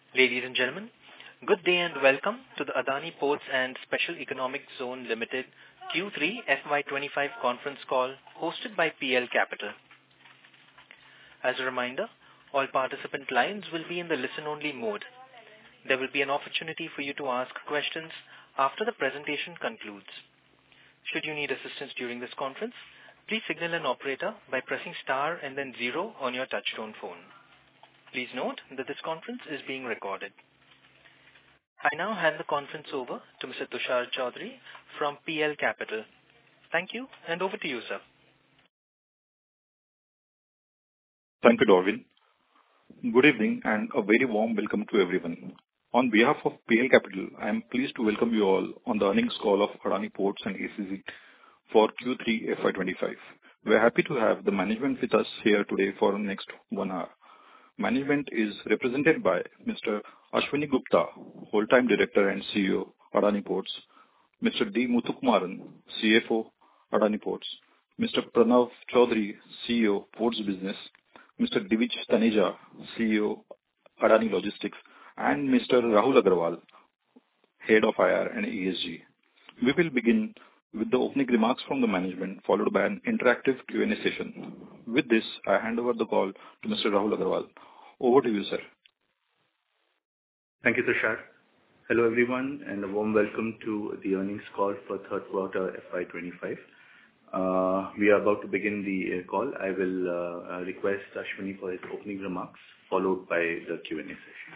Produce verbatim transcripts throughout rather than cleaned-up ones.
Ladies and gentlemen, good day and welcome to the Adani Ports and Special Economic Zone Limited Q three F Y twenty-five conference call hosted by P L Capital. As a reminder, all participant lines will be in the listen-only mode. There will be an opportunity for you to ask questions after the presentation concludes. Should you need assistance during this conference, please signal an operator by pressing star and then zero on your touchtone phone. Please note that this conference is being recorded. I now hand the conference over to Mister Tushar Chaudhary from P L Capital. Thank you, and over to you, sir. Thank you, Darwin. Good evening and a very warm welcome to everyone. On behalf of P L Capital, I am pleased to welcome you all on the earnings call of Adani Ports and A C Z for Q three F Y twenty-five. We are happy to have the management with us here today for the next one hour. Management is represented by Mister Ashwani Gupta, Whole-Time Director and C E O, Adani Ports, Mister D. Muthukumaran, C F O, Adani Ports, Mister Pranav Chaudhary, C E O, Ports Business, Mister Divij Taneja, C E O, Adani Logistics, and Mister Rahul Agarwal, Head of I R and E S G. We will begin with the opening remarks from the management, followed by an interactive Q and A session. With this, I hand over the call to Mister Rahul Agarwal. Over to you, sir. Thank you, Tushar. Hello, everyone, and a warm welcome to the earnings call for third quarter F Y twenty-five. Uh, we are about to begin the uh, call. I will uh, uh, request Ashwani for his opening remarks, followed by the Q and A session.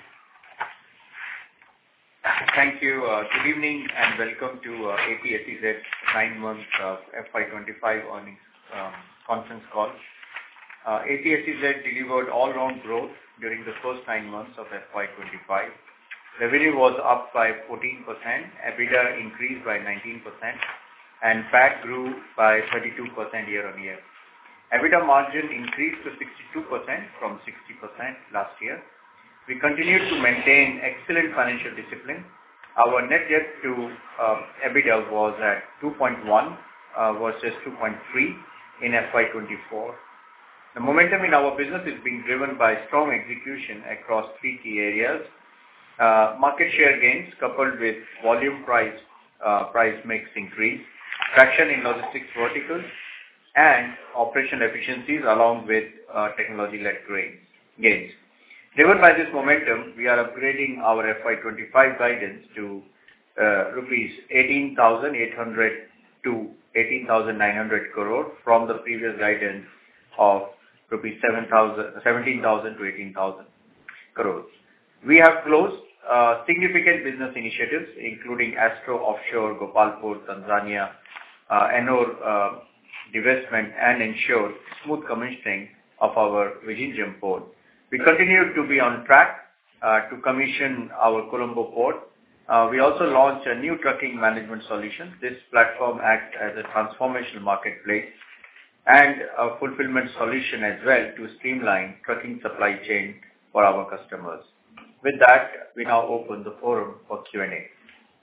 Thank you. Uh, good evening and welcome to uh, A P S E Z nine months of F Y twenty-five earnings um, conference call. Uh, A P S E Z delivered all-round growth during the first nine months of F Y twenty-five. Revenue was up by fourteen percent, EBITDA increased by nineteen percent, and P A T grew by thirty-two percent year-on-year. EBITDA margin increased to sixty-two percent from sixty percent last year. We continue to maintain excellent financial discipline. Our net debt to uh, EBITDA was at two point one uh, versus two point three in F Y twenty-four. The momentum in our business is being driven by strong execution across three key areas. Uh, market share gains coupled with volume price uh, price mix increase, traction in logistics verticals, and operational efficiencies along with uh, technology-led gains. Driven by this momentum, we are upgrading our F Y twenty-five guidance to uh, rupees eighteen thousand eight hundred to eighteen thousand nine hundred crore from the previous guidance of rupees seventeen thousand to eighteen thousand crores. We have closed uh, significant business initiatives, including Astro Offshore, Gopalpur, Tanzania, uh, Ennore uh, divestment, and ensured smooth commissioning of our Vizhinjam port. We continue to be on track uh, to commission our Colombo port. Uh, we also launched a new trucking management solution. This platform acts as a transformational marketplace and a fulfillment solution as well to streamline trucking supply chain for our customers. With that, we now open the forum for Q and A.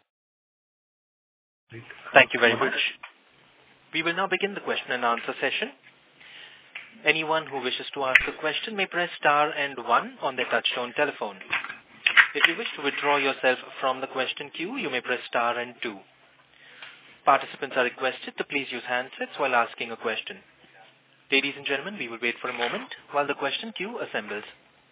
Thank you very much. We will now begin the question and answer session. Anyone who wishes to ask a question may press star and one on their touchtone telephone. If you wish to withdraw yourself from the question queue, you may press star and two. Participants are requested to please use handsets while asking a question. Ladies and gentlemen, we will wait for a moment while the question queue assembles.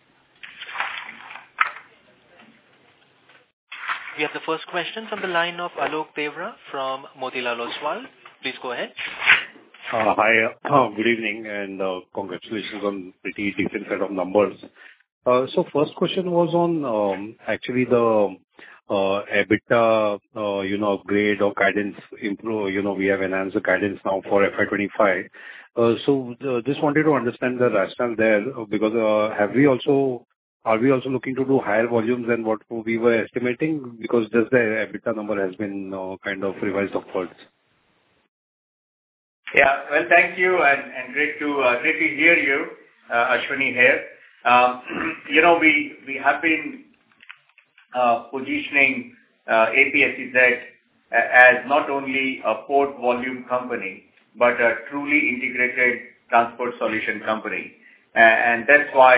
We have the first question from the line of Alok Devra from Motilal Oswal. Please go ahead. Uh, hi, uh, good evening, and uh, congratulations on pretty decent set of numbers. Uh, so first question was on um, actually the uh, EBITDA, uh, you know, upgrade or guidance improve. You know, we have enhanced the guidance now for F Y twenty-five. Uh, so uh, just wanted to understand the rationale there, because uh, have we also are we also looking to do higher volumes than what we were estimating? Because just the EBITDA number has been uh, kind of revised upwards. Yeah, well, thank you, and, and great to uh, great to hear you, uh, Ashwani here. Um, you know, we we have been uh, positioning uh, A P S E Z as not only a port volume company, but a truly integrated transport solution company, and that's why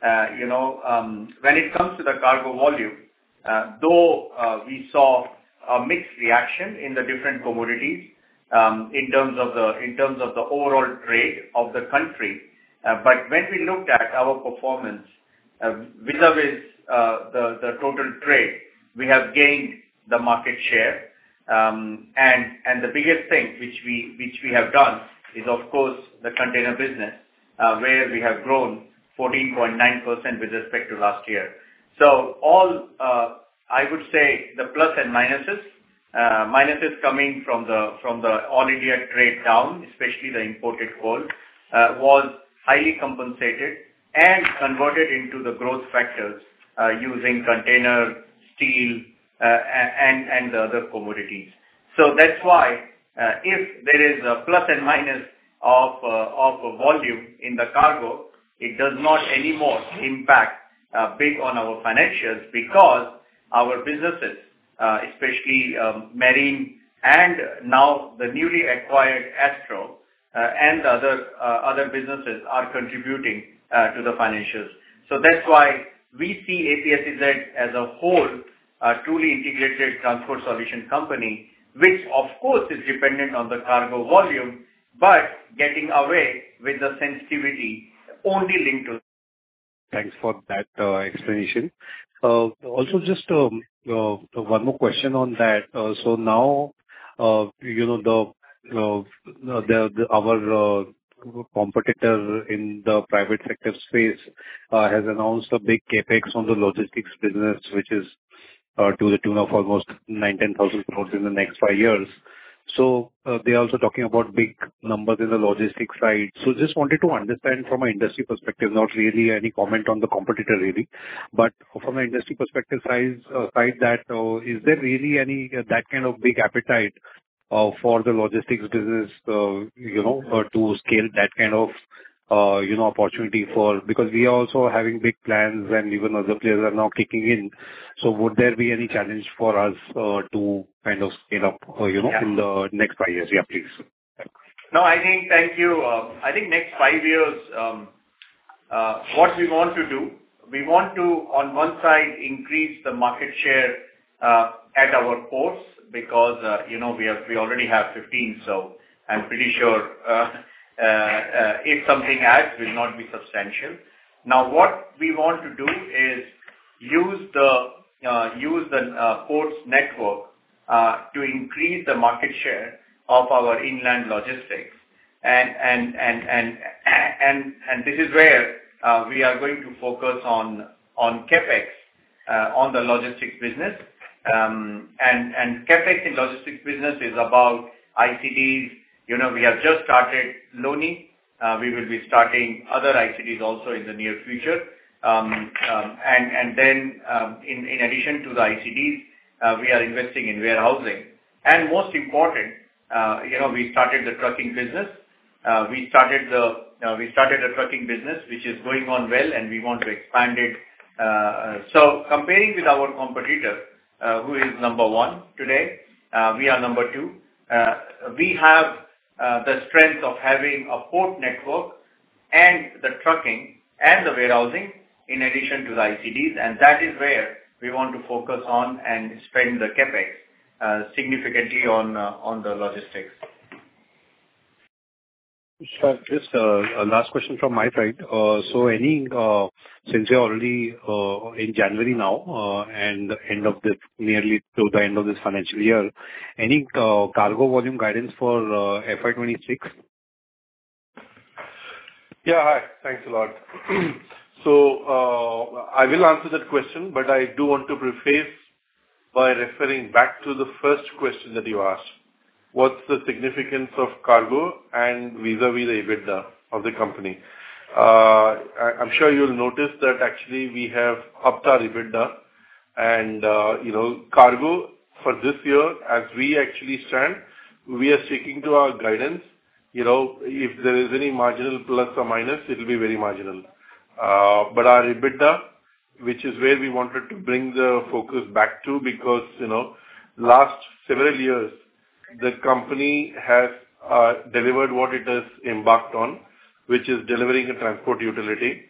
uh, you know, um, when it comes to the cargo volume, uh, though uh, we saw a mixed reaction in the different commodities um, in terms of the in terms of the overall trade of the country, uh, but when we looked at our performance uh, vis-a-vis uh, the the total trade, we have gained the market share, um, and and the biggest thing which we which we have done is of course the container business, uh, where we have grown fourteen point nine percent with respect to last year. So all, uh, I would say the plus and minuses, uh, minuses coming from the from the all India trade down, especially the imported coal, uh, was highly compensated and converted into the growth factors uh, using container, steel, uh, and and the other commodities. So that's why uh, if there is a plus and minus of uh, of a volume in the cargo, it does not anymore impact uh, big on our financials, because our businesses, uh, especially um, marine and now the newly acquired Astro uh, and the other uh, other businesses are contributing uh, to the financials. So that's why we see A P S E Z as a whole, a truly integrated transport solution company, which of course is dependent on the cargo volume, but getting away with the sensitivity only linked to. Thanks for that uh, explanation. Uh, Also, just um, uh, one more question on that. Uh, So now, uh, you know, the uh, the the- our uh, competitor in the private sector space uh, has announced a big CapEx on the logistics business, which is uh, to the tune of almost nine to ten thousand crores in the next five years. So, uh, they are also talking about big numbers in the logistics side. So just wanted to understand from an industry perspective, not really any comment on the competitor really, but from an industry perspective side, uh, side that, uh, is there really any, uh, that kind of big appetite, uh, for the logistics business, uh, you know, uh, to scale that kind of, uh, you know, opportunity for... Because we are also having big plans and even other players are now kicking in. So would there be any challenge for us, uh, to kind of scale up, uh, you know, Yeah. in the next five years? Yeah, please. No, I think, thank you. Uh, I think next five years, um, uh, what we want to do, we want to, on one side, increase the market share uh, at our ports, because, uh, you know, we have, we already have fifteen, so I'm pretty sure uh, uh, uh, if something adds, will not be substantial. Now, what we want to do is use the uh, use the uh, ports network uh, to increase the market share of our inland logistics, and and and and and and this is where uh, we are going to focus on on capex uh, on the logistics business, um, and and capex in logistics business is about I C Ds. You know, we have just started Loni. Uh, we will be starting other I C Ds also in the near future, um, um, and and then um, in in addition to the I C Ds, uh, we are investing in warehousing, and most important. Uh, you know, we started the trucking business. Uh, we started the uh, we started a trucking business, which is going on well, and we want to expand it. Uh, so, comparing with our competitor, uh, who is number one today, uh, we are number two. Uh, we have uh, the strength of having a port network and the trucking and the warehousing, in addition to the I C Ds, and that is where we want to focus on and spend the capex. Uh, significantly on uh, on the logistics. Sure. Just uh, a last question from my side. Uh, So any, uh, since you're already uh, in January now, uh, and the end of this, nearly to the end of this financial year, any uh, cargo volume guidance for uh, F Y twenty-six? Yeah, hi. Thanks a lot. So, uh, I will answer that question, but I do want to preface by referring back to the first question that you asked. What's the significance of cargo and vis-a-vis the EBITDA of the company? Uh, I, I'm sure you'll notice that actually we have upped our EBITDA, and, uh, you know, cargo for this year, as we actually stand, we are sticking to our guidance. You know, if there is any marginal plus or minus, it will be very marginal. Uh, but our EBITDA, which is where we wanted to bring the focus back to, because, you know, last several years, the company has uh, delivered what it has embarked on, which is delivering a transport utility.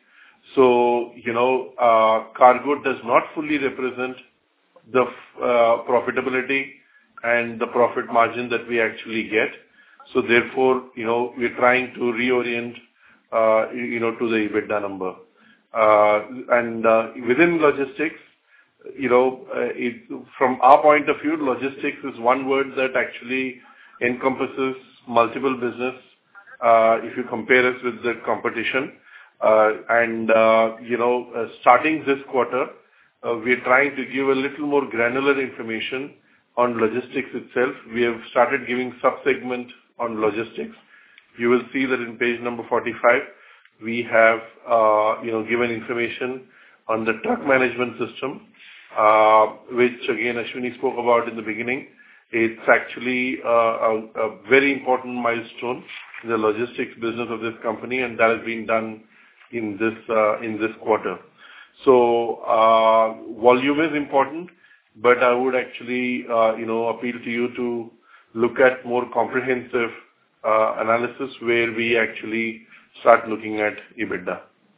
So, you know, uh, cargo does not fully represent the uh, profitability and the profit margin that we actually get. So therefore, you know, we're trying to reorient, uh, you know, to the EBITDA number. Uh, and uh, within logistics, you know, uh, it, from our point of view, logistics is one word that actually encompasses multiple business, uh, if you compare us with the competition. Uh, and, uh, you know, uh, starting this quarter, uh, we're trying to give a little more granular information on logistics itself. We have started giving sub-segment on logistics. You will see that in page number forty-five, we have, uh, you know, given information on the truck management system, uh, which again, Ashwini spoke about in the beginning. It's actually uh, a, a very important milestone in the logistics business of this company, and that has been done in this uh, in this quarter. So uh, volume is important, but I would actually, uh, you know, appeal to you to look at more comprehensive uh, analysis where we actually start looking at EBITDA.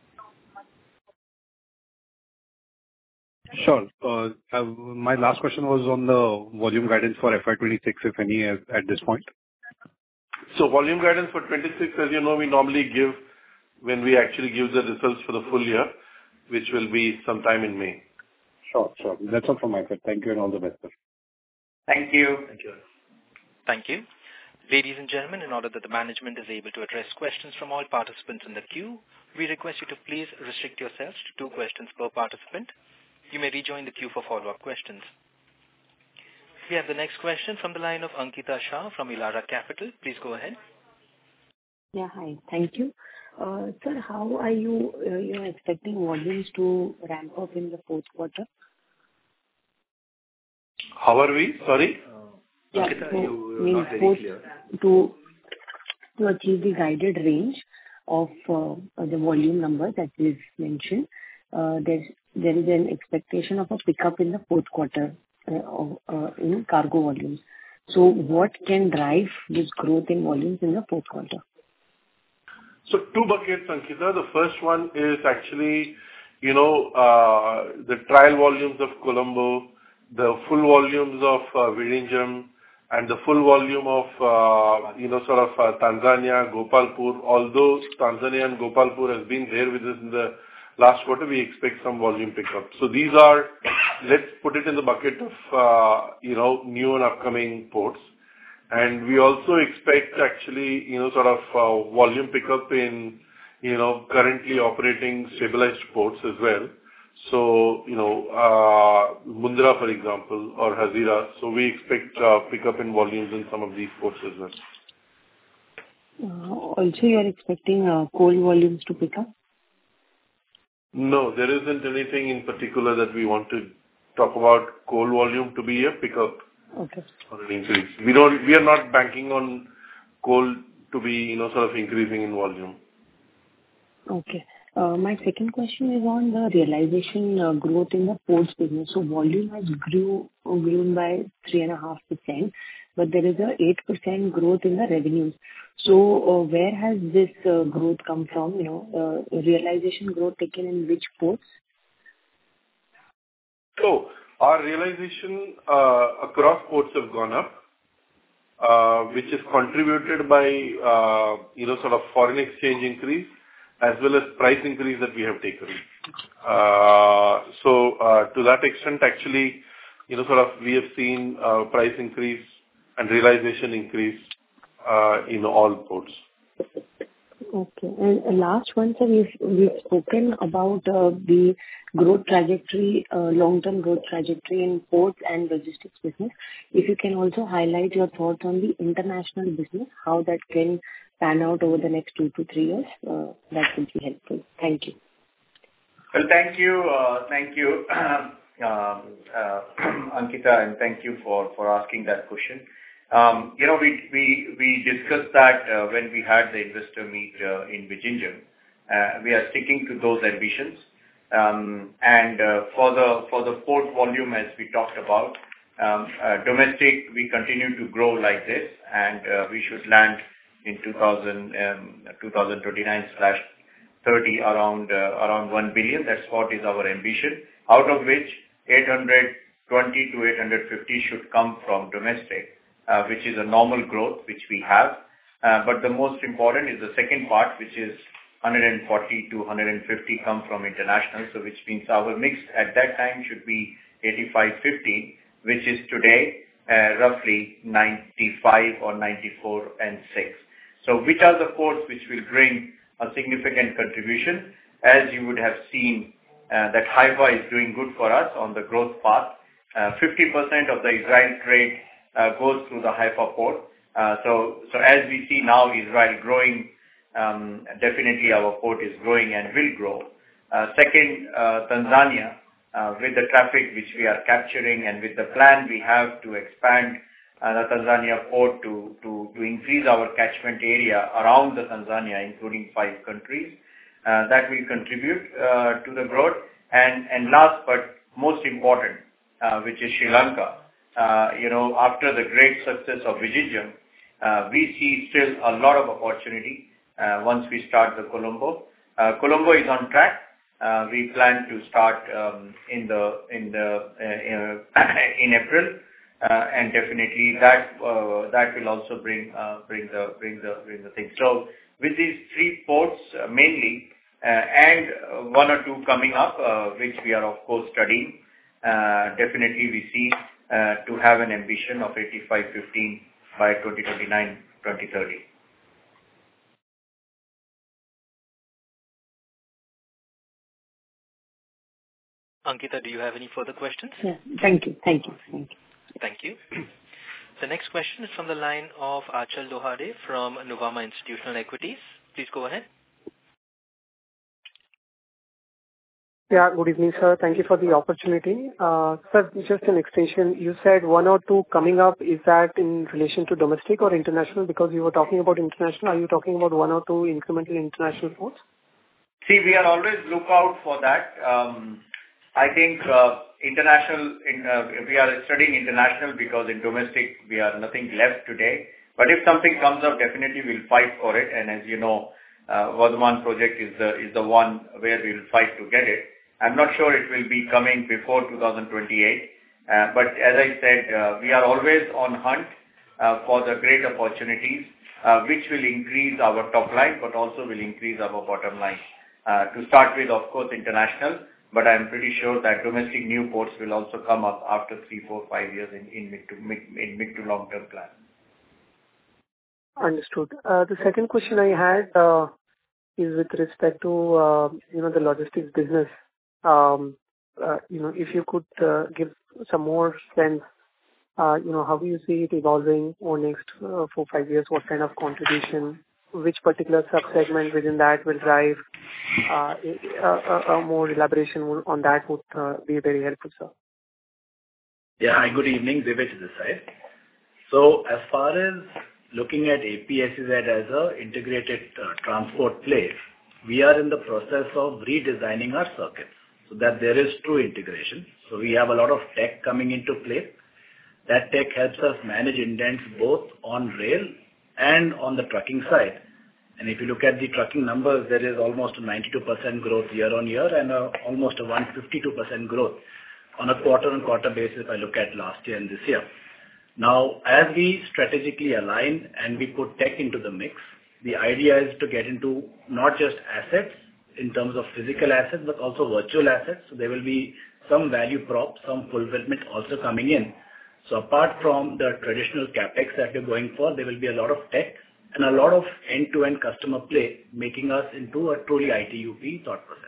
Sure. Uh, uh, my last question was on the volume guidance for F Y twenty-six, if any, at, at this point. So volume guidance for twenty-six, as you know, we normally give when we actually give the results for the full year, which will be sometime in May. Sure, sure. That's all from my side. Thank you and all the best, sir. Thank you. Thank you. Thank you. Ladies and gentlemen, in order that the management is able to address questions from all participants in the queue, we request you to please restrict yourselves to two questions per participant. You may rejoin the queue for follow-up questions. We have the next question from the line of Ankita Shah from Elara Capital. Please go ahead. Yeah, hi. Thank you. Uh, sir, how are you, uh, you know, expecting volumes to ramp up in the fourth quarter? How are we? Sorry? Yeah, Ankita, so you are means not very both clear. to to achieve the guided range of uh, the volume number that we've mentioned, uh, there's there is an expectation of a pickup in the fourth quarter uh, of, uh, in cargo volumes. So what can drive this growth in volumes in the fourth quarter? So two buckets, Ankita. The first one is actually, you know, uh, the trial volumes of Colombo, the full volumes of uh, Vizhinjam, and the full volume of, uh, you know, sort of uh, Tanzania, Gopalpur. Although Tanzania and Gopalpur has been there with us in the last quarter, we expect some volume pickup. So these are, let's put it in the bucket of, uh, you know, new and upcoming ports. And we also expect actually, you know, sort of uh, volume pickup in, you know, currently operating stabilized ports as well. So, you know, uh, Mundra, for example, or Hazira. So we expect uh, pickup in volumes in some of these ports as well. Uh, also, you are expecting uh, coal volumes to pick up? No, there isn't anything in particular that we want to talk about coal volume to be a pickup. Okay. Or an increase. We don't, we are not banking on coal to be, you know, sort of increasing in volume. Okay. Uh, my second question is on the realization uh, growth in the ports business. So volume has grew grown by three and a half percent, but there is a eight percent growth in the revenues. So uh, where has this uh, growth come from? You know, uh, realization growth taken in which ports? So our realization uh, across ports have gone up, uh, which is contributed by, uh, you know, sort of foreign exchange increase as well as price increase that we have taken. Uh, so uh, to that extent, actually, you know, sort of we have seen uh, price increase and realization increase uh, in all ports. Okay. And uh, last one, sir, we've, we've spoken about uh, the growth trajectory, uh, long-term growth trajectory in ports and logistics business. If you can also highlight your thoughts on the international business, how that can pan out over the next two to three years, uh, that would be helpful. Thank you. Well, thank you. Uh, thank you, um, uh, Ankita, and thank you for, for asking that question. Um, you know, we, we, we discussed that uh, when we had the investor meet uh, in Vizhinjam. Uh, we are sticking to those ambitions. Um, and uh, for the for the port volume, as we talked about, um, uh, domestic, we continue to grow like this, and uh, we should land in two thousand, um, twenty twenty-nine slash thirty around around one billion. That's what is our ambition, out of which eight hundred twenty to eight hundred fifty should come from domestic, uh, which is a normal growth which we have. Uh, but the most important is the second part, which is one hundred forty to one hundred fifty come from international. So which means our mix at that time should be eighty-five fifty, which is today uh, roughly ninety-five or ninety-four and six. So which are the ports which will bring a significant contribution? As you would have seen, uh, that Haifa is doing good for us on the growth path. Uh, fifty percent of the Israel trade uh, goes through the Haifa port. Uh, so, so as we see now Israel growing, um, definitely our port is growing and will grow. Uh, second, uh, Tanzania, uh, with the traffic which we are capturing and with the plan we have to expand uh, the Tanzania port to, to, to increase our catchment area around the Tanzania, including five countries, uh, that will contribute uh, to the growth. And, and last but most important, uh, which is Sri Lanka. Uh, you know, after the great success of Vizhinjam, uh, we see still a lot of opportunity uh, once we start the Colombo. Uh, Colombo is on track. Uh, we plan to start um, in the in the uh, in April, uh, and definitely that uh, that will also bring uh, bring the bring the bring the thing. So with these three ports uh, mainly, uh, and uh, one or two coming up, uh, which we are of course studying, uh, definitely we see uh, to have an ambition of eighty-five fifteen by twenty twenty-nine twenty thirty. Ankita, do you have any further questions? Yeah. Thank you. Thank you. Thank you. Thank you. The next question is from the line of Achal Lohade from Nuvama Institutional Equities. Please go ahead. Yeah, good evening, sir. Thank you for the opportunity. Uh, sir, just an extension. You said one or two coming up. Is that in relation to domestic or international? Because you were talking about international. Are you talking about one or two incremental international ports? See, we are always look out for that. Um, I think uh, international, in, uh, we are studying international because in domestic we are nothing left today. But if something comes up, definitely we'll fight for it. And as you know, uh, Vardhaman project is the is the one where we will fight to get it. I'm not sure it will be coming before two thousand twenty-eight. Uh, but as I said, uh, we are always on hunt uh, for the great opportunities, uh, which will increase our top line, but also will increase our bottom line. Uh, to start with, of course, international. But I'm pretty sure that domestic new ports will also come up after three, four, five years in, in mid to mid, in mid to long term plan. Understood. Uh, the second question I had uh, is with respect to uh, you know the logistics business. Um, uh, you know, if you could uh, give some more sense, uh, you know, how do you see it evolving over next uh, four, five years? What kind of contribution? Which particular sub-segment within that will drive uh, a, a, a more elaboration on that would uh, be very helpful, sir. Yeah, hi, good evening. Divij this side. So as far as looking at A P S E Z as a integrated uh, transport play, we are in the process of redesigning our circuits so that there is true integration. So we have a lot of tech coming into play. That tech helps us manage indents both on rail and on the trucking side. And if you look at the trucking numbers, there is almost a ninety-two percent growth year on year and a, almost a one hundred fifty-two percent growth on a quarter on quarter basis if I look at last year and this year. Now, as we strategically align and we put tech into the mix, the idea is to get into not just assets in terms of physical assets, but also virtual assets. So there will be some value prop, some fulfillment also coming in. So apart from the traditional capex that we're going for, there will be a lot of tech and a lot of end-to-end customer play, making us into a truly I T U P thought process.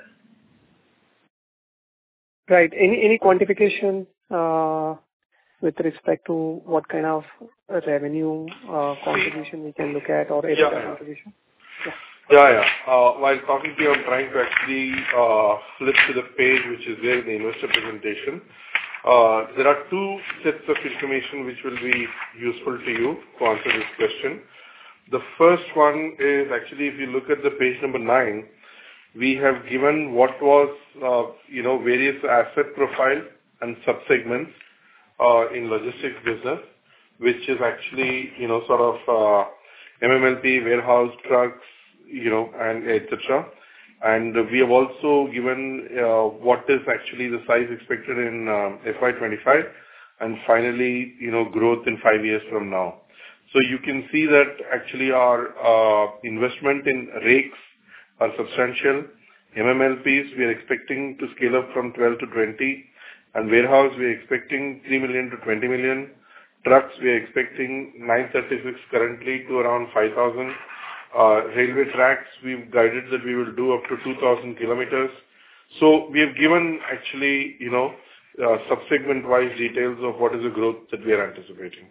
Right. Any any quantification uh, with respect to what kind of revenue uh, contribution we can look at or EBITDA yeah, contribution? Yeah, yeah. yeah. Uh, while talking to you, I'm trying to actually uh, flip to the page which is there in the investor presentation. Uh, there are two sets of information which will be useful to you to answer this question. The first one is actually, if you look at the page number nine, we have given what was, uh, you know, various asset profile and subsegments uh, in logistics business, which is actually, you know, sort of uh, M M L P, warehouse, trucks, you know, and et cetera. And we have also given uh, what is actually the size expected in um, F Y twenty-five, and finally, you know, growth in five years from now. So you can see that actually our uh, investment in rakes are substantial. M M L Ps, we are expecting to scale up from twelve to twenty, and warehouse, we are expecting three million to twenty million. Trucks, we are expecting nine thirty-six currently to around five thousand. Uh, railway tracks, we've guided that we will do up to two thousand kilometers. So we have given actually, you know, uh, sub-segment-wise details of what is the growth that we are anticipating.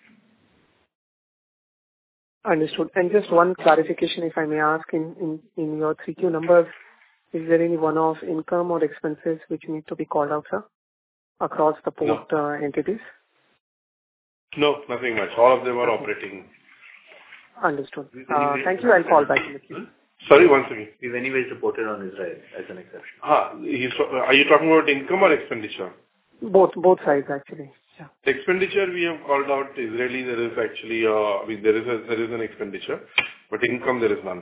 Understood. And just one clarification, if I may ask, in, in, in your three Q numbers, is there any one-off income or expenses which need to be called out, sir, across the port no. uh, entities? No, nothing much. All of them are okay. Operating. Understood. Uh, thank you. I'll fall back in the queue. Sorry, once again. We've anyways reported on Israel as an exception. Ah, he's, are you talking about income or expenditure? Both, both sides actually. Yeah. Expenditure, we have called out Israeli. There is actually, uh, I mean, there is a, there is an expenditure, but income there is none.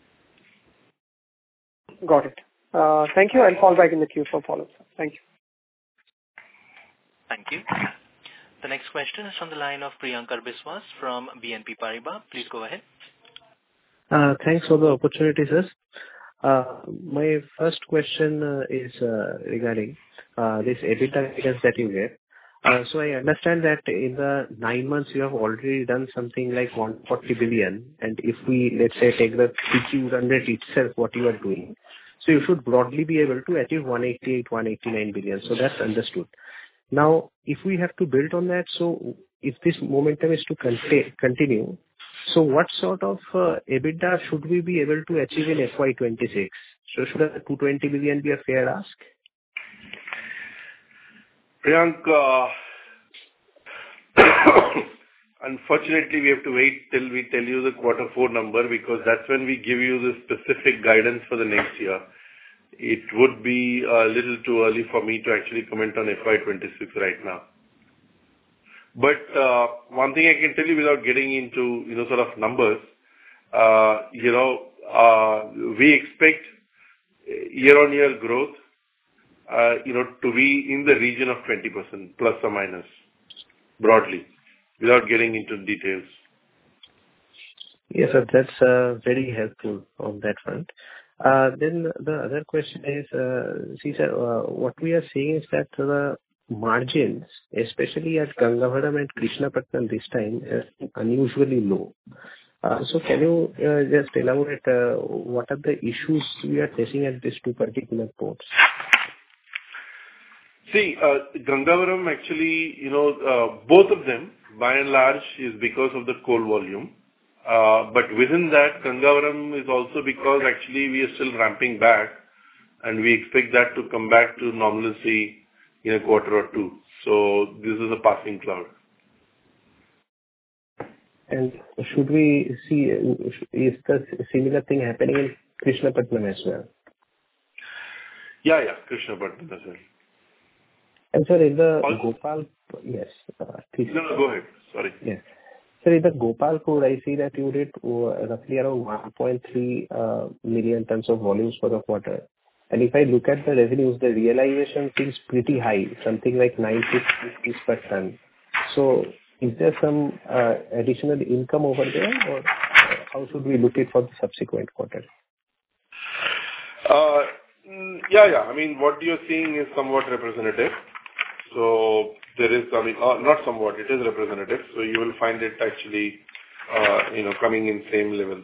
Got it. Uh, thank you. I'll fall back in the queue for follow-up. Thank you. Thank you. The next question is from the line of Priyankar Biswas from B N P Paribas. Please go ahead. Uh, thanks for the opportunity, sir. Uh, my first question uh, is uh, regarding uh, this EBITDA guidance that you gave. Uh, so I understand that in the nine months you have already done something like one hundred forty billion, and if we, let's say, take the three Q run rate itself, what you are doing, so you should broadly be able to achieve one hundred eighty-eight, one hundred eighty-nine billion. So that's understood. Now, if we have to build on that, so if this momentum is to conti- continue, so what sort of uh, EBITDA should we be able to achieve in F Y twenty-six? So should a two hundred twenty billion be a fair ask? Priyank, unfortunately, we have to wait till we tell you the quarter four number, because that's when we give you the specific guidance for the next year. It would be a little too early for me to actually comment on F Y twenty-six right now. But uh, one thing I can tell you without getting into, you know, sort of numbers, uh, you know, uh, we expect year-on-year growth, uh, you know, to be in the region of twenty percent, plus or minus, broadly, without getting into details. Yes, sir, that's uh, very helpful on that front. Uh, then the other question is, uh, see, sir, uh, what we are seeing is that the margins, especially at Gangavaram and Krishnapatnam this time, is unusually low. Uh, so can you uh, just elaborate uh, what are the issues we are facing at these two particular ports? See, uh, Gangavaram actually, you know, uh, both of them, by and large, is because of the coal volume. Uh, but within that, Gangavaram is also because actually we are still ramping back, and we expect that to come back to normalcy in a quarter or two. So this is a passing cloud. And should we see, is the similar thing happening in Krishnapatnam as well? Yeah, yeah, Krishnapatnam as well. And sir, in the also, Gopal, yes. Uh, no, no, go ahead. Sorry. Yes. Sir, in the Gopalpur, I see that you did uh, roughly around one point three uh, million tons of volumes for the quarter. And if I look at the revenues, the realization seems pretty high, something like nine fifty per ton. So is there some uh, additional income over there, or how should we look at for the subsequent quarter? Uh, yeah, yeah. I mean, what you're seeing is somewhat representative. So there is, I mean, uh, not somewhat, it is representative. So you will find it actually, uh, you know, coming in same levels.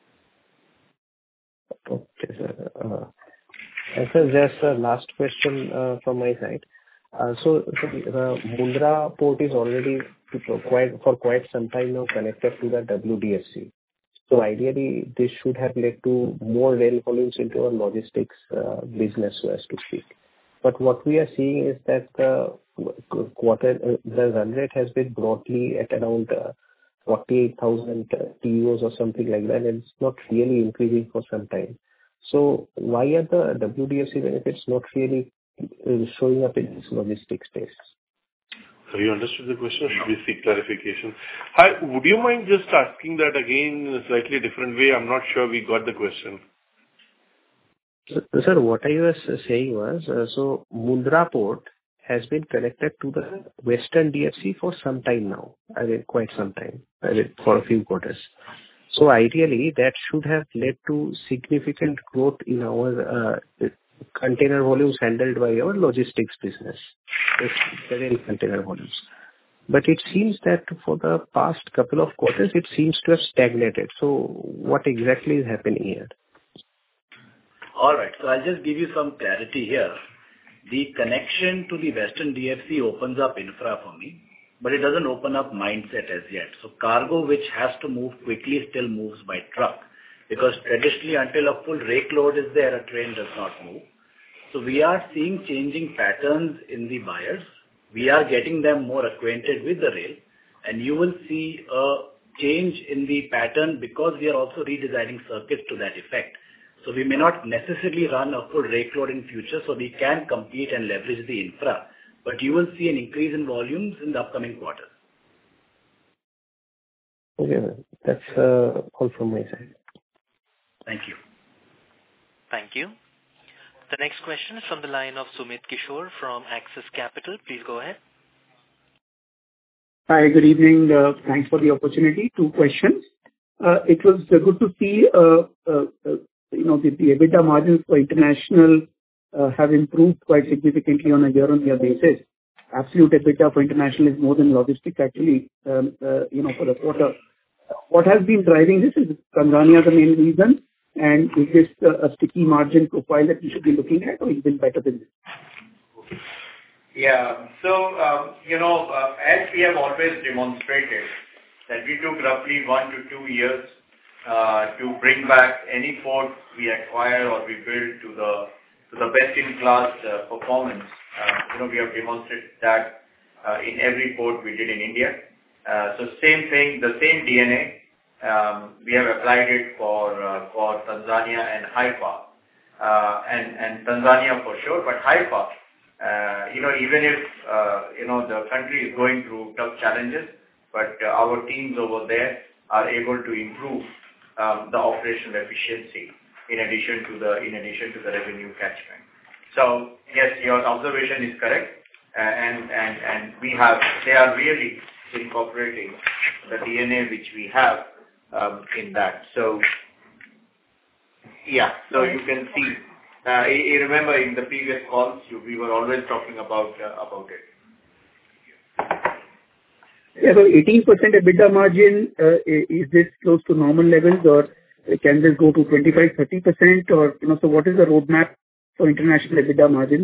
Okay, sir. Uh, and sir, just a last question uh, from my side. Uh, so, so the Mundra port is already quite, for quite some time now connected to the W D F C. So ideally, this should have led to more rail volumes into our logistics uh, business, so as to speak. But what we are seeing is that the quarter, uh, the run rate has been broadly at around uh, forty-eight thousand T E Os or something like that, and it's not really increasing for some time. So why are the W D F C benefits not really uh, showing up in this logistics space? So you understood the question, or should we seek clarification? Hi, would you mind just asking that again in a slightly different way? I'm not sure we got the question. So, sir, what I was saying was, uh, so Mundra port has been connected to the Western D F C for some time now. I mean, quite some time. I mean, for a few quarters. So ideally, that should have led to significant growth in our uh, container volumes handled by our logistics business, the container volumes. But it seems that for the past couple of quarters, it seems to have stagnated. So what exactly is happening here? All right. So I'll just give you some clarity here. The connection to the Western D F C opens up infra for me, but it doesn't open up mindset as yet. So cargo which has to move quickly still moves by truck, because traditionally until a full rake load is there, a train does not move. So we are seeing changing patterns in the buyers. We are getting them more acquainted with the rail, and you will see a change in the pattern because we are also redesigning circuits to that effect. So we may not necessarily run a full rake load in future, so we can compete and leverage the infra, but you will see an increase in volumes in the upcoming quarters. Okay, that's uh, all from my side. Thank you. Thank you. The next question is from the line of Sumit Kishore from Axis Capital. Please go ahead. Hi, good evening. Uh, thanks for the opportunity. Two questions. Uh, it was uh, good to see uh, uh, uh, you know, the, the EBITDA margins for international uh, have improved quite significantly on a year-on-year basis. Absolute EBITDA for international is more than logistics actually, um, uh, you know, for the quarter. What has been driving this? Is Tanzania the main reason? And is this uh, a sticky margin profile that we should be looking at, or is it better than this? Yeah. So, um, you know, uh, as we have always demonstrated, that we took roughly one to two years uh, to bring back any port we acquire or we build to the to the best-in-class uh, performance. Uh, you know, we have demonstrated that uh, in every port we did in India. Uh, so same thing, the same D N A. Um, we have applied it for uh, for Tanzania and Haifa, uh, and and Tanzania for sure, but Haifa, uh, you know, even if uh, you know the country is going through tough challenges, but uh, our teams over there are able to improve um, the operational efficiency in addition to the in addition to the revenue catchment. So yes, your observation is correct, uh, and and and we have they are really incorporating the D N A which we have um, in that. So yeah, so you can see. Uh, you remember in the previous calls, you, we were always talking about uh, about it. Yeah, so eighteen percent EBITDA margin, uh, is this close to normal levels, or can this go to twenty-five, thirty percent, or, you know, so what is the roadmap for international EBITDA margins?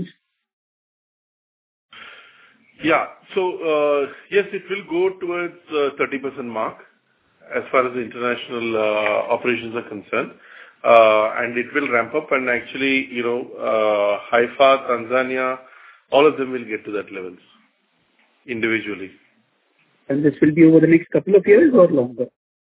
Yeah. So, uh, yes, it will go towards uh, thirty percent mark as far as the international uh, operations are concerned. Uh, and it will ramp up, and actually, you know, uh, Haifa, Tanzania, all of them will get to that levels individually. And this will be over the next couple of years or longer?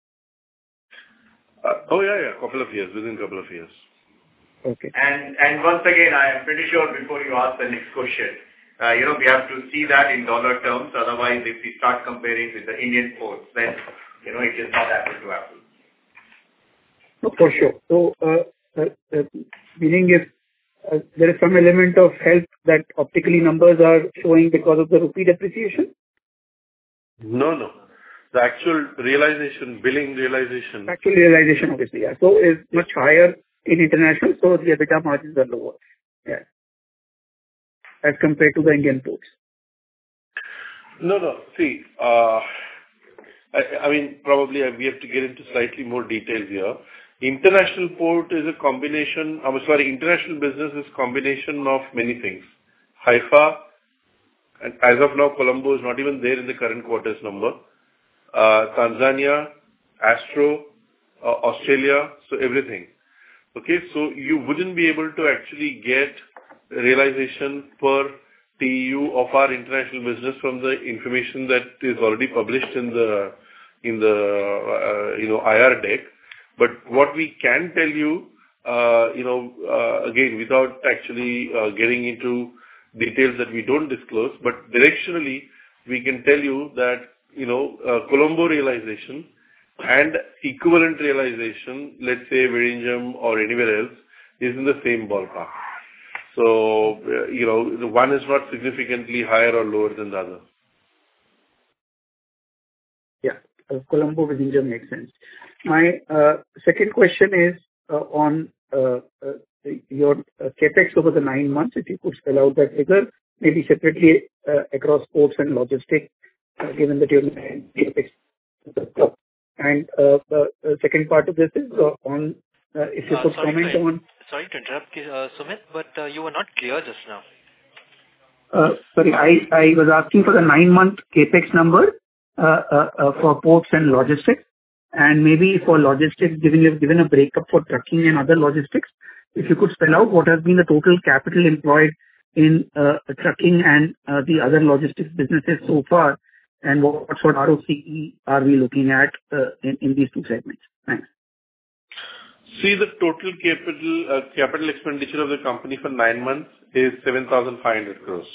Uh, oh yeah, yeah, couple of years, within a couple of years. Okay. And and once again, I am pretty sure before you ask the next question, uh, you know, we have to see that in dollar terms. Otherwise, if we start comparing with the Indian ports, then, you know, it is not apple to apple. No, for sure. So, uh, uh, uh, meaning if uh, there is some element of help that optically numbers are showing because of the rupee depreciation? No, no. The actual realization, billing realization. Actual realization, obviously, yeah. So is much higher in international, so the EBITDA margins are lower. Yeah. As compared to the Indian ports. No, no. See, uh, I, I mean, probably we have to get into slightly more details here. International port is a combination, I'm sorry, international business is a combination of many things. Haifa, and as of now, Colombo is not even there in the current quarter's number. Uh, Tanzania, Astro, uh, Australia, so everything. Okay, so you wouldn't be able to actually get realization per T E U of our international business from the information that is already published in the in the uh, you know I R deck. But what we can tell you, uh, you know, uh, again, without actually uh, getting into details that we don't disclose, but directionally, we can tell you that, you know, uh, Colombo realization and equivalent realization, let's say Vizhinjam or anywhere else, is in the same ballpark. So, uh, you know, the one is not significantly higher or lower than the other. Yeah, uh, Colombo Vizinger makes sense. My uh, second question is uh, on uh, uh, your uh, CapEx over the nine months. If you could spell out that figure, maybe separately uh, across ports and logistics, uh, given that you're CapEx. And uh, the uh, second part of this is uh, on uh, if you Uh, could sorry comment to, on. Sorry to interrupt, uh, Sumit, but uh, you were not clear just now. Uh, sorry, I, I was asking for the nine-month CapEx number uh, uh, uh, for ports and logistics, and maybe for logistics, given you've given a breakup for trucking and other logistics, if you could spell out what has been the total capital employed in uh, trucking and uh, the other logistics businesses so far, and what sort of R O C E are we looking at uh, in, in these two segments? Thanks. See, the total capital uh, capital expenditure of the company for nine months is seven thousand five hundred crores.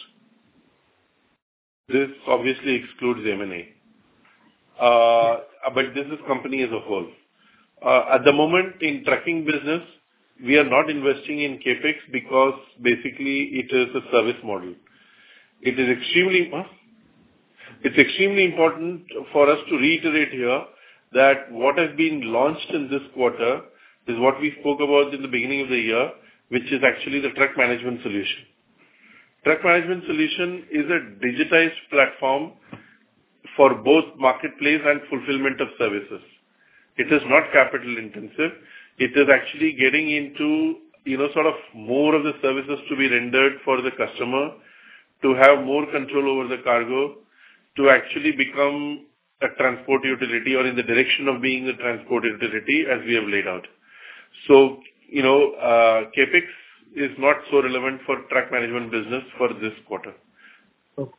This obviously excludes M and A. Uh, but this is company as a whole. Uh, at the moment in trucking business, we are not investing in CapEx because basically it is a service model. It is extremely, huh? It's extremely important for us to reiterate here that what has been launched in this quarter is what we spoke about in the beginning of the year, which is actually the truck management solution. Truck management solution is a digitized platform for both marketplace and fulfillment of services. It is not capital intensive. It is actually getting into, you know, sort of more of the services to be rendered for the customer, to have more control over the cargo, to actually become a transport utility or in the direction of being a transport utility as we have laid out. So, you know, uh, CapEx is not so relevant for truck management business for this quarter. Okay.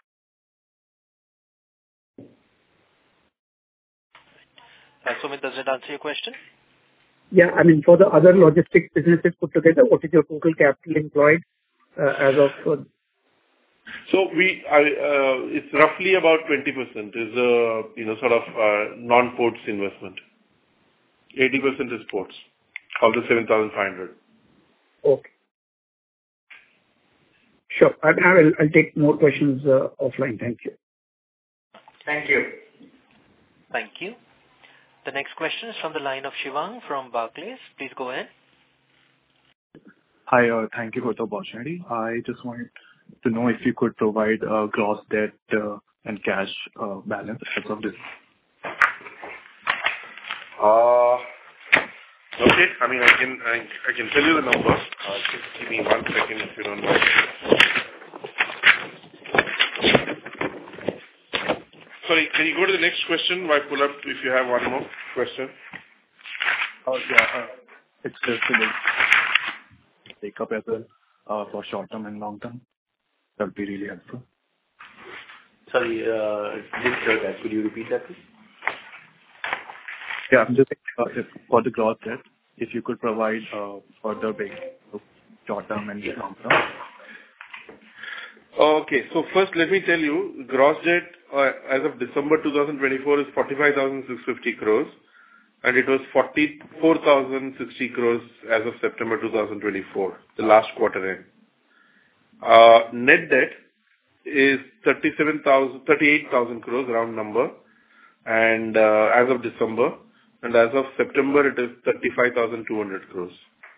Uh, Sumit, does it answer your question? Yeah, I mean, for the other logistics businesses put together, what is your total capital employed uh, as of? Uh, so we, I, uh, it's roughly about twenty percent is a, you know, sort of uh, non-ports investment. eighty percent is ports of the seven thousand five hundred. Okay. Sure. I, I will, I'll take more questions uh, offline. Thank you. Thank you. Thank you. The next question is from the line of Shivang from Barclays. Please go ahead. Hi, uh, thank you for the opportunity. I just wanted to know if you could provide uh, gross debt uh, and cash uh, balance as of this. Uh, okay. I mean, I can I, I can tell you the number. Uh, just give me one second if you don't mind. Sorry, can you go to the next question? While I pull up if you have one more question. Oh, yeah. Uh, it's just a take up as well uh, for short term and long term. That would be really helpful. Sorry, uh, didn't hear that. Could you repeat that, please? Yeah, I'm just uh, if, for the gross debt, if you could provide uh, further big short term and long term. Okay. So first, let me tell you, gross debt uh, as of December twenty twenty-four is forty-five thousand six hundred fifty crores, and it was forty-four thousand sixty crores as of September twenty twenty-four, the last quarter end. Uh, net debt is thirty-seven thousand, thirty-eight thousand crores, round number, and uh, as of December, and as of September, it is thirty-five thousand two hundred crores.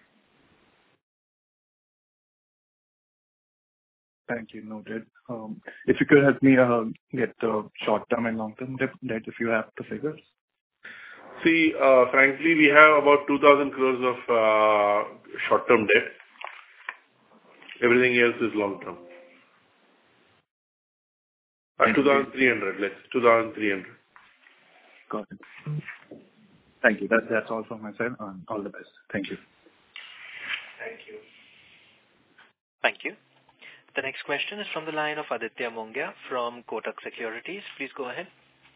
Thank you. Noted. Um, if you could help me uh, get the short-term and long-term debt, if you have the figures. See, uh, frankly, we have about two thousand crores of uh, short-term debt. Everything else is long-term. Uh, two thousand three hundred, let's two thousand three hundred. Got it. Thank you. That, that's all from my side. Um, all the best. Thank you. Thank you. Thank you. The next question is from the line of Aditya Mongia from Kotak Securities. Please go ahead.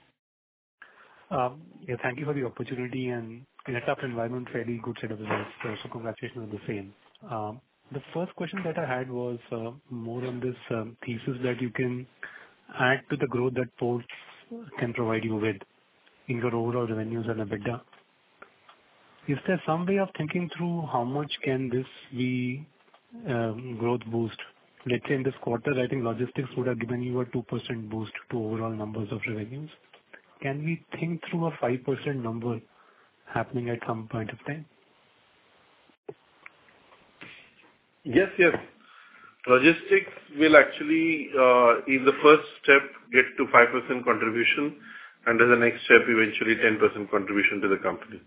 Um, yeah, thank you for the opportunity, and in a tough environment, fairly good set of results. So, so congratulations on the same. Um, the first question that I had was uh, more on this um, thesis that you can add to the growth that ports can provide you with in your overall revenues and EBITDA. is there some way of thinking through how much can this be um, growth boost? Let's say in this quarter, I think logistics would have given you a two percent boost to overall numbers of revenues. Can we think through a five percent number happening at some point of time? Yes, yes. Logistics will actually, uh, in the first step, get to five percent contribution, and as the next step, eventually ten percent contribution to the company.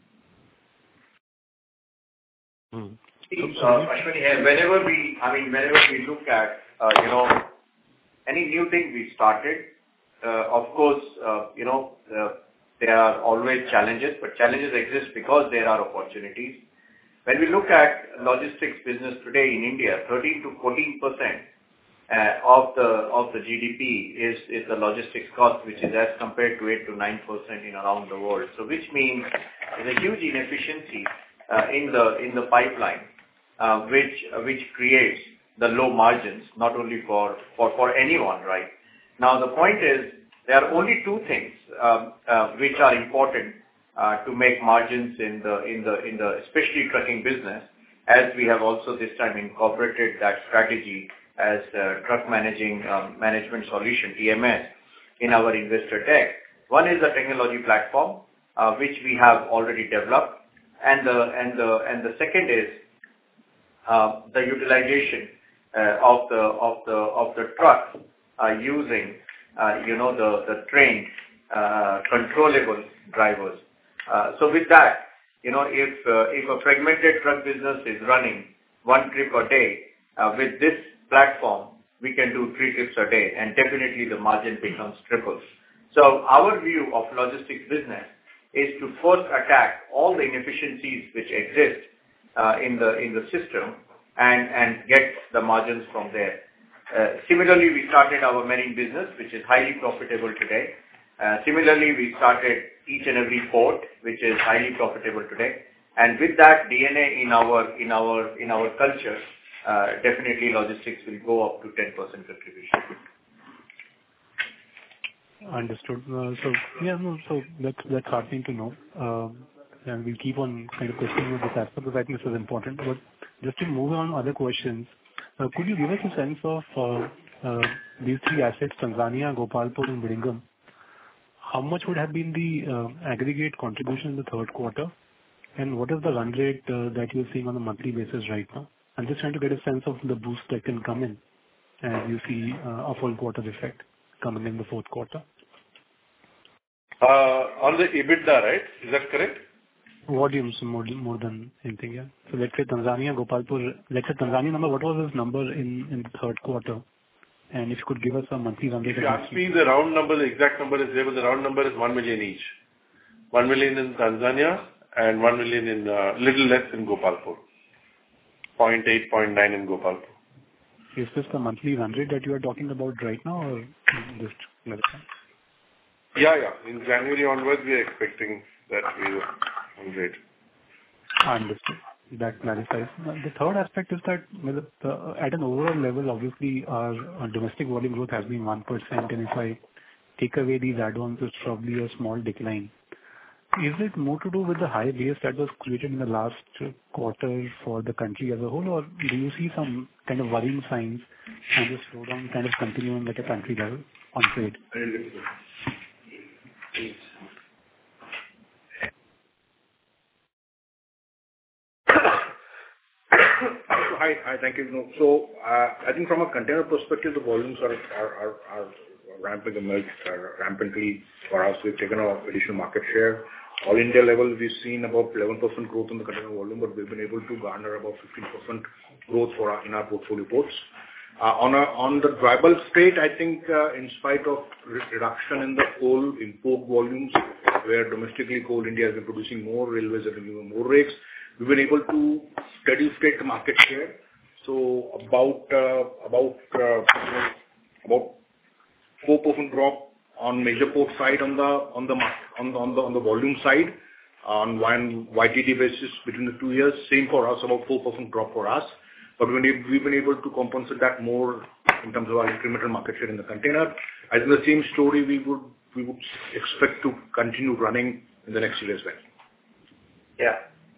Hmm. Uh, Ashwini, whenever we, I mean, whenever we look at, uh, you know, any new thing we started, uh, of course, uh, you know, uh, there are always challenges, but challenges exist because there are opportunities. When we look at logistics business today in India, thirteen to fourteen percent uh, of the of the G D P is is the logistics cost, which is as compared to eight to nine percent in around the world. So, which means there's a huge inefficiency uh, in the in the pipeline, uh, which uh, which creates the low margins, not only for for for anyone, right? Now, the point is there are only two things um, uh, which are important Uh, to make margins in the in the in the especially trucking business, as we have also this time incorporated that strategy as uh, truck managing um, management solution T M S in our investor deck. One is the technology platform uh, which we have already developed, and the and the and the second is uh, the utilization uh, of the of the of the truck uh, using uh, you know the the trained uh, controllable drivers. Uh, so with that, you know, if uh, if a fragmented truck business is running one trip a day, uh, with this platform, we can do three trips a day, and definitely the margin becomes triples. So our view of logistics business is to first attack all the inefficiencies which exist uh, in the in the system, and and get the margins from there. Uh, similarly, we started our marine business, which is highly profitable today. Uh, similarly, we started each and every port, which is highly profitable today. And with that D N A in our in our in our culture, uh, definitely logistics will go up to ten percent contribution. Understood. Uh, so yeah, no, so that's that's heartening to know. Um, and we'll keep on kind of questioning with this aspect because I think this is important. But just to move on other questions, uh, could you give us a sense of uh, uh, these three assets, Tanzania, Gopalpur, and Biringam? How much would have been the uh, aggregate contribution in the third quarter? And what is the run rate uh, that you're seeing on a monthly basis right now? I'm just trying to get a sense of the boost that can come in as you see uh, a full quarter effect coming in the fourth quarter. Uh, on the EBITDA, right? Is that correct? Volumes more, more than anything, yeah. So let's say Tanzania, Gopalpur, let's say Tanzania number, what was this number in, in the third quarter? And if you could give us a monthly run rate. If you ask me the round number, the exact number is there, but the round number is one million each. one million in Tanzania and one million in, uh, little less in Gopalpur. zero point eight, zero point nine in Gopalpur. Is this the monthly run rate that you are talking about right now or just another time? Yeah, yeah. In January onwards, we are expecting that we will run rate. Understood. That clarifies. The third aspect is that uh, at an overall level, obviously, our, our domestic volume growth has been one percent, and if I take away these add-ons, it's probably a small decline. Is it more to do with the high base that was created in the last quarter for the country as a whole, or do you see some kind of worrying signs and the slowdown kind of continuing at a country level on trade? Hi, hi, thank you. No, so, uh, I think from a container perspective, the volumes are are are, are ramping uh, rampantly for us. We've taken our additional market share. All India level, we've seen about eleven percent growth in the container volume, but we've been able to garner about fifteen percent growth for our, in our portfolio ports. Uh, on a, on the dry bulk state, I think, uh, in spite of re- reduction in the coal import volumes, where domestically Coal India has been producing more, railways have been giving more rakes, we've been able to steady state the market share. So about uh, about uh, about four percent drop on major port side on the on the on the on the on the volume side on one Y T D basis between the two years. Same for us, about four percent drop for us. But when we've been able to compensate that more in terms of our incremental market share in the container. I think the same story we would we would expect to continue running in the next year as well. Yeah.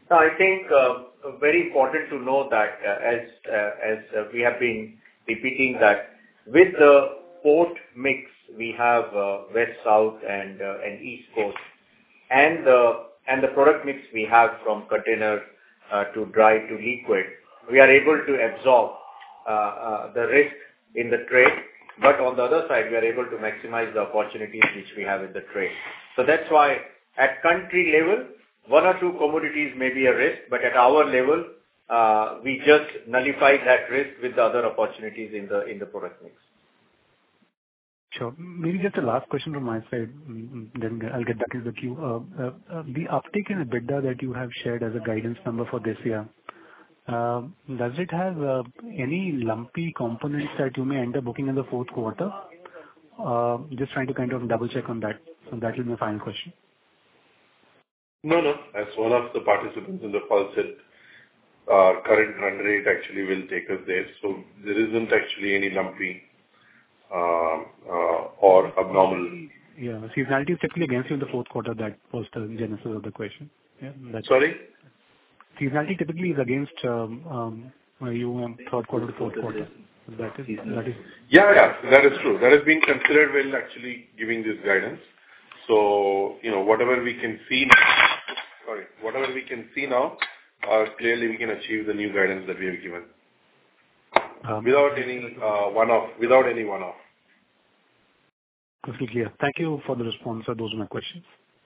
No, I think uh, very important to know that uh, as uh, as uh, we have been repeating that with the port mix we have uh, west, south, and uh, and east coast, and the and the product mix we have from container uh, to dry to liquid, we are able to absorb uh, uh, the risk in the trade. But on the other side, we are able to maximize the opportunities which we have in the trade. So that's why at country level, one or two commodities may be a risk, but at our level, uh, we just nullify that risk with the other opportunities in the in the product mix. Sure. Maybe just a last question from my side, then I'll get back into the queue. Uh, uh, uh, the uptake in EBITDA that you have shared as a guidance number for this year, uh, does it have uh, any lumpy components that you may end up booking in the fourth quarter? Uh, just trying to kind of double check on that. So that will be my final question. No, no. As one of the participants in the call said, our current run rate actually will take us there. So there isn't actually any lumpy uh, uh, or abnormal. Yeah, seasonality is typically against you in the fourth quarter. That was the genesis of the question. Yeah, that's Sorry? Seasonality typically is against um, um, you in third quarter to fourth quarter. That is, that is. Yeah, yeah, that is true. That has been considered while actually giving this guidance. So, you know, whatever we can see now, sorry, whatever we can see now, uh, clearly we can achieve the new guidance that we have given. Um, without any uh, one-off, without any one-off. Completely clear. Thank you for the response, sir. Those are my questions.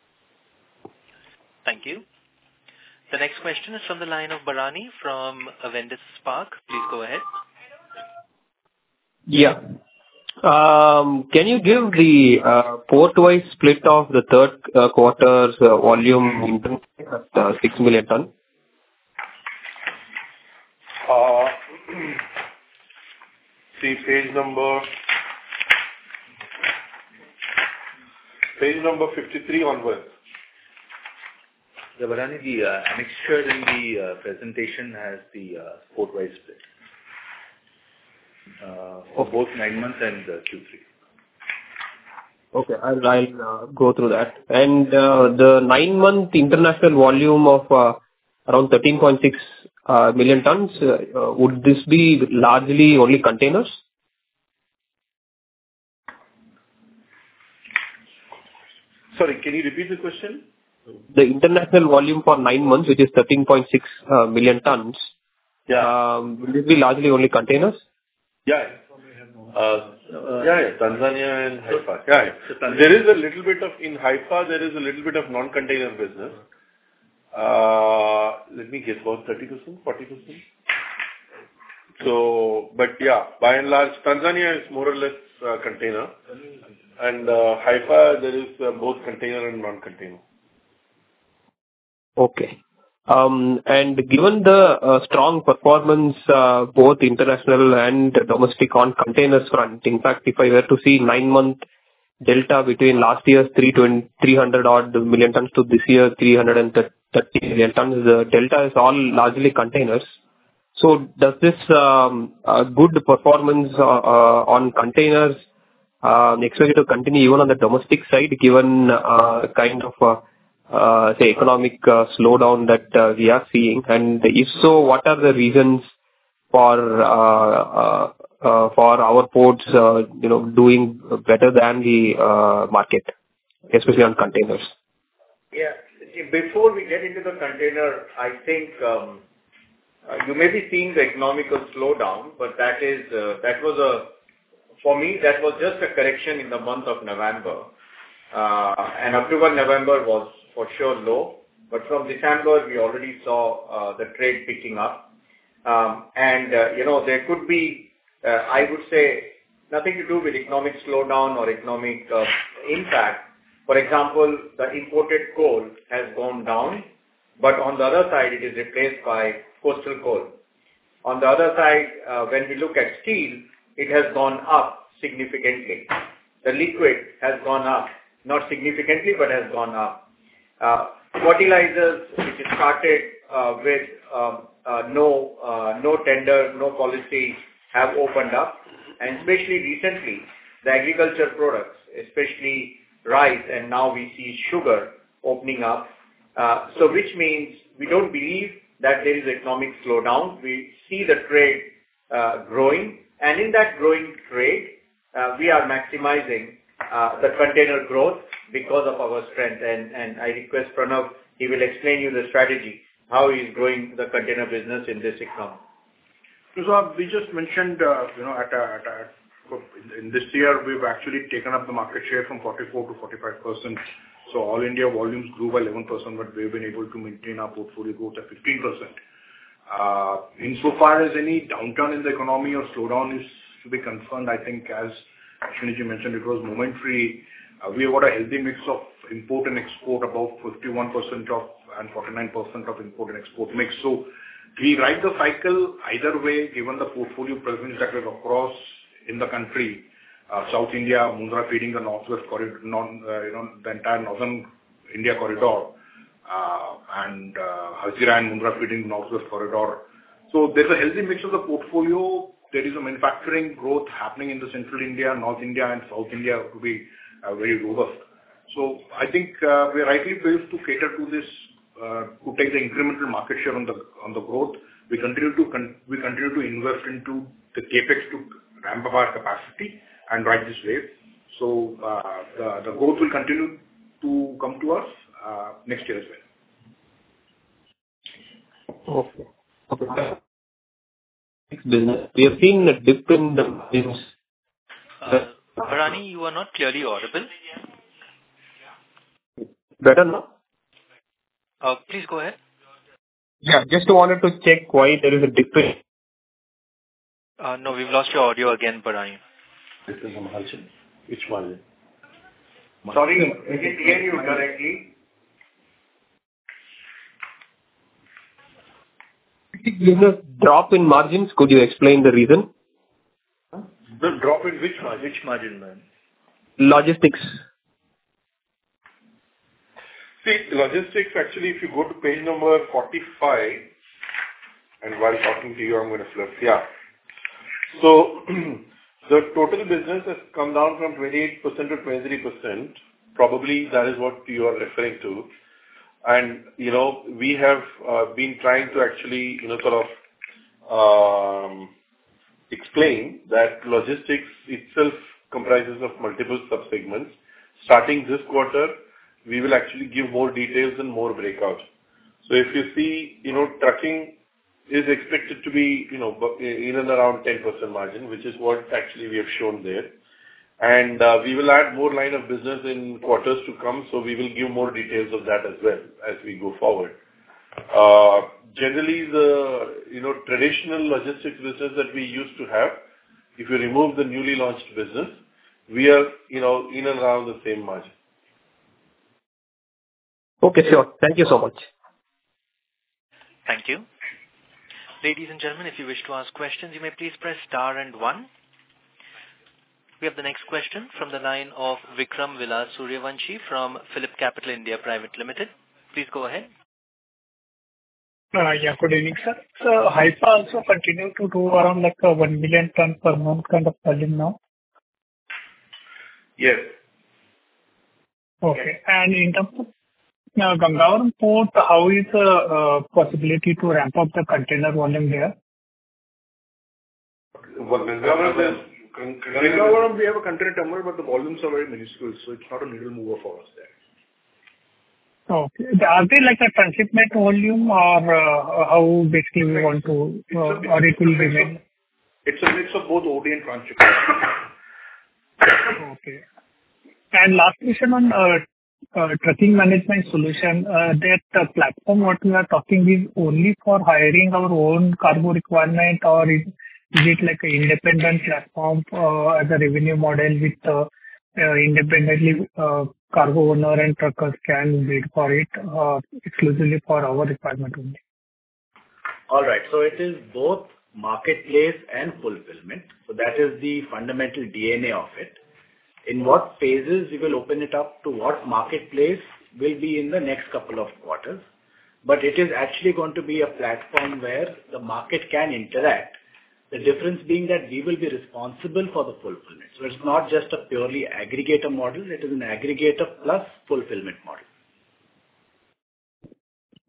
Thank you. The next question is from the line of Barani from Avendus Spark. Please go ahead. Yeah. Um, can you give the uh, port-wise split of the third uh, quarter's uh, volume at uh, six million ton? Uh, see page number page number fifty-three onwards. The Barani, the uh, annexure in the uh, presentation has the uh, port-wise split uh, for both nine months and uh, Q three. Okay, I'll, I'll uh, go through that. And uh, the nine-month international volume of uh, around thirteen point six uh, million tons, uh, uh, would this be largely only containers? Sorry, can you repeat the question? The international volume for nine months, which is thirteen point six uh, million tons, yeah. um, will this be largely only containers? Yeah. Uh, uh, yeah, yeah, Tanzania and Haifa. Yeah, yeah. There is a little bit of, in Haifa, there is a little bit of non-container business. Uh, let me guess, about thirty percent, forty percent. So, but yeah, by and large, Tanzania is more or less uh, container. And uh, Haifa, there is uh, both container and non-container. Okay. Um, and given the uh, strong performance, uh, both international and domestic on containers front, in fact, if I were to see nine-month delta between last year's three hundred odd million tons to this year three hundred thirty million tons, the delta is all largely containers. So does this um, uh, good performance uh, uh, on containers uh, expect to continue even on the domestic side, given uh, kind of uh, Uh, say economic uh, slowdown that uh, we are seeing, and if so, what are the reasons for uh, uh, uh, for our ports, uh, you know, doing better than the uh, market, especially on containers? Yeah, before we get into the container, I think um, uh, you may be seeing the economical slowdown, but that is uh, that was a for me that was just a correction in the month of November, uh, and October November was for sure low, but from December we already saw uh, the trade picking up, um, and uh, you know there could be, uh, I would say, nothing to do with economic slowdown or economic uh, impact. For example, the imported coal has gone down, but on the other side it is replaced by coastal coal. On the other side, uh, when we look at steel, it has gone up significantly. The liquid has gone up, not significantly, but has gone up. Uh, fertilizers, which started uh, with um, uh, no uh, no tender, no policy, have opened up, and especially recently, the agriculture products, especially rice, and now we see sugar opening up. Uh, so which means we don't believe that there is economic slowdown. We see the trade uh, growing, and in that growing trade, uh, we are maximizing uh, the container growth because of our strength. And, and I request Pranav, he will explain you the strategy, how he is growing the container business in this economy. So we just mentioned, uh, you know, at a, at a, in this year, we've actually taken up the market share from forty-four to forty-five percent. So all India volumes grew by eleven percent, but we've been able to maintain our portfolio growth at fifteen percent. Uh, insofar as any downturn in the economy or slowdown is to be concerned, I think as Ashwini mentioned, it was momentary. Uh, we have got a healthy mix of import and export, about fifty-one percent of and forty-nine percent of import and export mix. So we ride the cycle either way, given the portfolio presence that we have across in the country. Uh, South India, Mundra feeding the northwest corridor, non, uh, you know, the entire northern India corridor, uh, and uh, Hazira and Mundra feeding the northwest corridor. So there's a healthy mix of the portfolio. There is a manufacturing growth happening in the central India, North India, and South India to be uh, very robust. So I think uh, we are rightly placed to cater to this, uh, to take the incremental market share on the on the growth. We continue to con- we continue to invest into the capex to ramp up our capacity and ride this wave. So uh, the, the growth will continue to come to us uh, next year as well. Okay. Okay. Business. We have seen a dip in the business. Uh, Bharani, you are not clearly audible. Better now? Uh, please go ahead. Yeah, just wanted to check why there is a dip in. Uh, no, we've lost your audio again, Bharani. This is a margin. Which margin? Sorry, we didn't hear you correctly. Business drop in margins. Could you explain the reason? The drop in which margin? Which margin, man? Logistics. See, logistics, actually, if you go to page number forty-five, and while talking to you, I'm going to flip. Yeah. So, the total business has come down from twenty-eight percent to twenty-three percent. Probably that is what you are referring to. And, you know, we have uh, been trying to actually, you know, sort of um, explain that logistics itself comprises of multiple subsegments. Starting this quarter, we will actually give more details and more breakout. So if you see, you know, trucking is expected to be, you know, in and around ten percent margin, which is what actually we have shown there. And uh, we will add more line of business in quarters to come, so we will give more details of that as well as we go forward. Uh, generally, the, you know, traditional logistics business that we used to have, if you remove the newly launched business, we are, you know, in and around the same margin. Okay, sure. Thank you so much. Thank you. Ladies and gentlemen, if you wish to ask questions, you may please press star and one. We have the next question from the line of Vikram Vilas Suryavanshi from Phillip Capital India Private Limited. Please go ahead. Uh, yeah, good evening, sir. So Haifa also continue to do around like a one million ton per month kind of volume now? Yes. Okay. And in terms of uh, Gangavaram Port, how is the uh, possibility to ramp up the container volume there? Well, Gangavaram is Gangavaram, we have a container terminal, but the volumes are very minuscule, so it's not a needle mover for us there. Okay. Are they like a transshipment volume, or uh, how basically we want to, uh, or it will remain? It's a mix of both O D and transshipment. Okay. And last question on uh, uh, trucking management solution. Uh, that uh, platform what we are talking is only for hiring our own cargo requirement, or is Is it like an independent platform uh, as a revenue model with uh, uh, independently uh, cargo owner and truckers can bid for it uh, exclusively for our requirement only? All right. So it is both marketplace and fulfillment. So that is the fundamental D N A of it. In what phases we will open it up to what marketplace will be in the next couple of quarters. But it is actually going to be a platform where the market can interact. The difference being that we will be responsible for the fulfillment. So it's not just a purely aggregator model, it is an aggregator plus fulfillment model.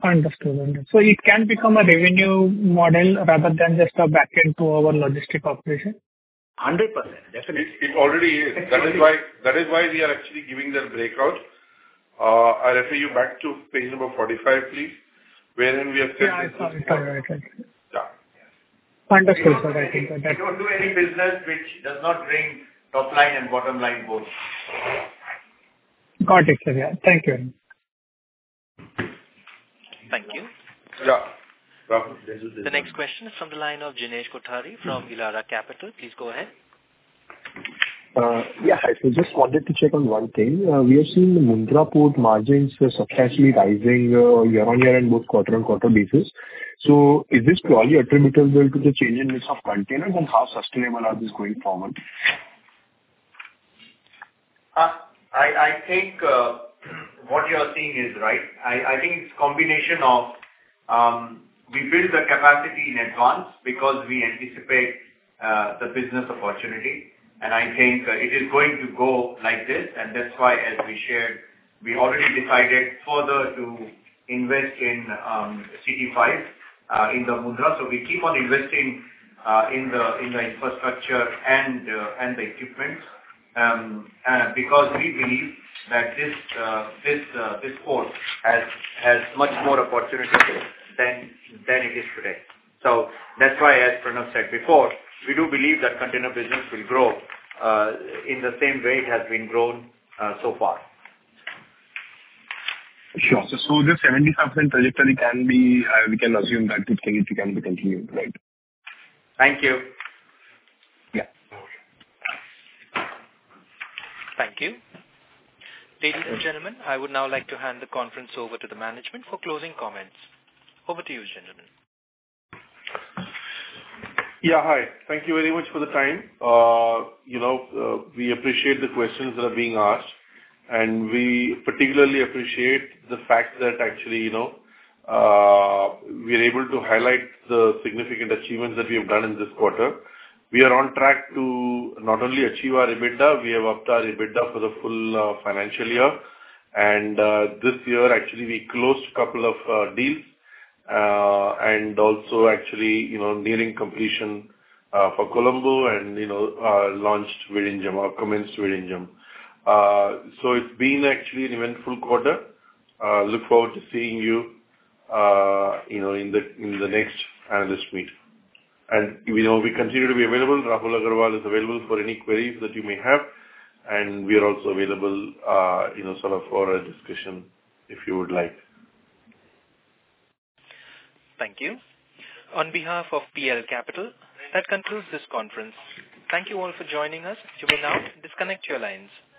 Understood. Understood. So it can become a revenue model rather than just a back-end to our logistic operation? one hundred percent. Definitely. It already is. That is why, that is why we are actually giving that breakout. Uh, I refer you back to page number forty-five, please, wherein we have said... Yeah, I saw it. Right, right, right. Yeah. Understood, sir. I think that... We don't do any business which does not bring top line and bottom line both. Got it, sir. Yeah. Thank you. Thank you. Yeah. The next question is from the line of Jinesh Kothari from Elara Capital. Please go ahead. Uh, yeah, hi. So just wanted to check on one thing. Uh, we have seen the Mundra Port margins uh, substantially rising uh, year-on-year and both quarter-on-quarter basis. So is this purely attributable to the change in mix of containers, and how sustainable are these going forward? Uh, I, I think uh, what you are seeing is right. I, I think it's a combination of um, we build the capacity in advance because we anticipate uh, the business opportunity. And I think uh, it is going to go like this, and that's why, as we shared, we already decided further to invest in um, C T five uh, in the Mundra. So we keep on investing uh, in the in the infrastructure and uh, and the equipment um, uh, because we believe that this uh, this uh, this port has has much more opportunity than than it is today. So that's why, as Pranav said before, we do believe that container business will grow uh, in the same way it has been grown uh, so far. Sure. So, so this seventy-five percent trajectory can be, uh, we can assume that it can, it can be continued, right? Thank you. Yeah. Thank you. Ladies and gentlemen, I would now like to hand the conference over to the management for closing comments. Over to you, gentlemen. Yeah, hi. Thank you very much for the time. Uh, you know, uh, we appreciate the questions that are being asked, and we particularly appreciate the fact that actually, you know, uh, we are able to highlight the significant achievements that we have done in this quarter. We are on track to not only achieve our EBITDA, we have upped our EBITDA for the full uh, financial year. And uh, this year, actually, we closed a couple of uh, deals. Uh, and also actually, you know, nearing completion uh, for Colombo and, you know, uh, launched Vizhinjam or commenced Vizhinjam. Uh, so it's been actually an eventful quarter. Uh, look forward to seeing you, uh, you know, in the in the next analyst meet. And, you know, we continue to be available. Rahul Agarwal is available for any queries that you may have. And we are also available, uh, you know, sort of for a discussion if you would like. Thank you. On behalf of P L Capital, that concludes this conference. Thank you all for joining us. You may now disconnect your lines.